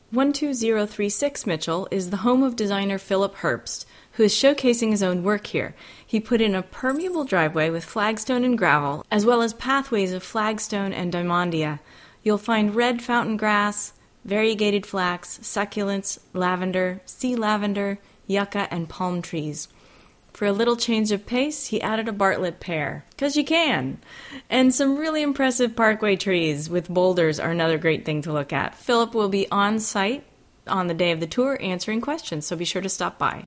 12036 Mitchell is the home of designer Philip Herbst, who is showcasing his own work here. He put in a permeable driveway with flagstone and gravel, as well as pathways of flagstone and diamondia. You'll find red fountain grass, variegated flax, succulents, lavender, sea lavender, yucca, and palm trees. For a little change of pace, he added a Bartlett pear, 'cause you can. And some really impressive parkway trees with boulders are another great thing to look at. Philip will be on site on the day of the tour answering questions, so be sure to stop by.